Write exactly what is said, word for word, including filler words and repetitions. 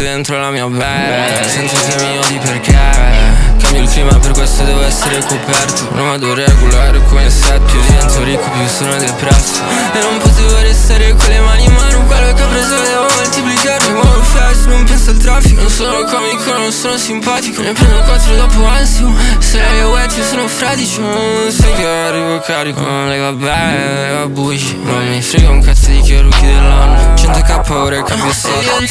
dentro la mia bag. Sento se mi odi perché cambio il clima, per questo devo essere coperto. Non vado regolare come set, più divento ricco più sono depresso. E non potevo restare con le mani in mano, quello che ho preso devo moltiplicare. Muovo fast, non penso al traffico. Non sono comico, non sono simpatico. Ne prendo quattro dopo ansio. Se lei è wet io sono fradicio. Non sai che arrivo carico. Non le va bene, le va buci. Non mi frega un cazzo di chi è rookie dell'anno. cento k ora e cambio stato.